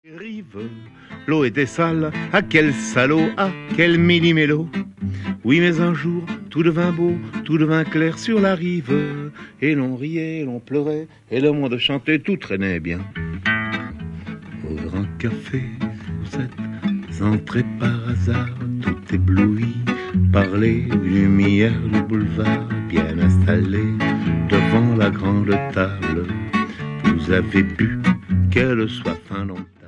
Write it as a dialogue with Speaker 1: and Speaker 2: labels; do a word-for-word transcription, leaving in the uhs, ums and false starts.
Speaker 1: Rive, l'eau était sale, ah quel salaud, ah quel mini-mélo. Oui mais un jour, tout devint beau, tout devint clair sur la rive. Et l'on riait, l'on pleurait, et le monde chantait, tout traînait bien. Au grand café, vous êtes entrés par hasard, tout ébloui par les lumières du boulevard, bien installé devant la grande table. Vous avez bu, quelle soif, un long